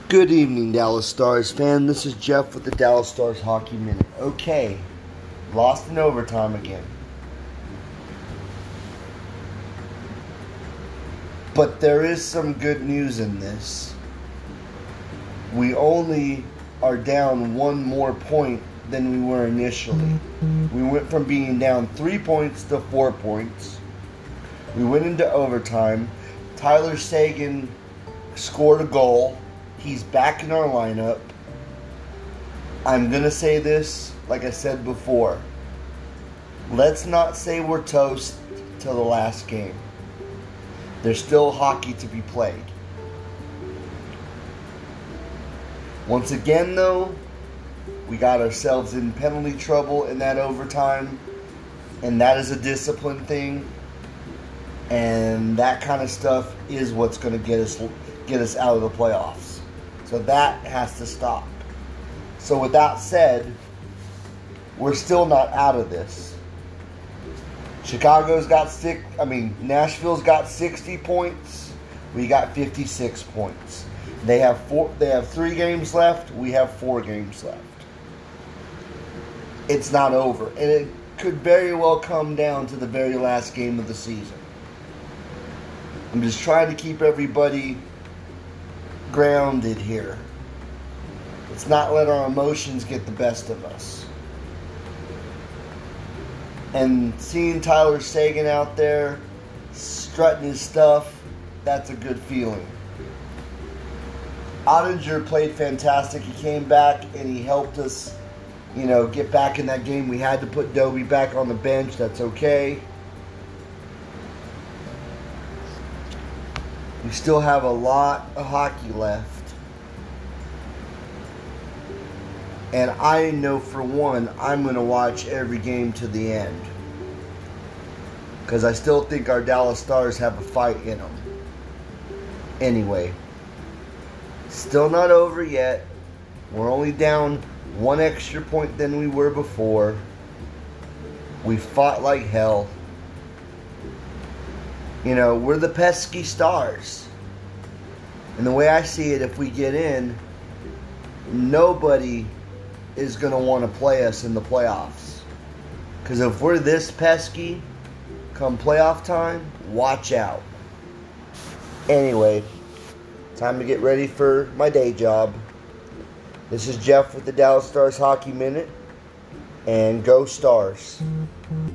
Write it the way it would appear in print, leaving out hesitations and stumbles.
Good evening, Dallas Stars fan. This is Jeff with the Dallas Stars Hockey Minute. Okay, lost in overtime again. But there is some good news in this. We only are down one more point than we were initially. We went from being down 3 points to 4 points. We went into overtime. Tyler Seguin scored a goal. He's back in our lineup. I'm going to say this like I said before. Let's not say we're toast till the last game. There's still hockey to be played. Once again, though, we got ourselves in penalty trouble in that overtime, and that is a discipline thing. And that kind of stuff is what's going to get us out of the playoffs. So that has to stop. So with that said, we're still not out of this. Nashville's got 60 points. We got 56 points. They have 3 games left. We have 4 games left. It's not over. And it could very well come down to the very last game of the season. I'm just trying to keep everybody grounded here. Let's not let our emotions get the best of us. And seeing Tyler Seguin out there strutting his stuff, that's a good feeling. Oettinger played fantastic. He came back and he helped us, get back in that game. We had to put Dobie back on the bench. That's okay. We still have a lot of hockey left. And I know for one, I'm going to watch every game to the end. Because I still think our Dallas Stars have a fight in them. Anyway, still not over yet. We're only down 1 extra point than we were before. We fought like hell. We're the pesky Stars. And the way I see it, if we get in, nobody is going to want to play us in the playoffs. Because if we're this pesky, come playoff time, watch out. Anyway, time to get ready for my day job. This is Jeff with the Dallas Stars Hockey Minute. And go Stars.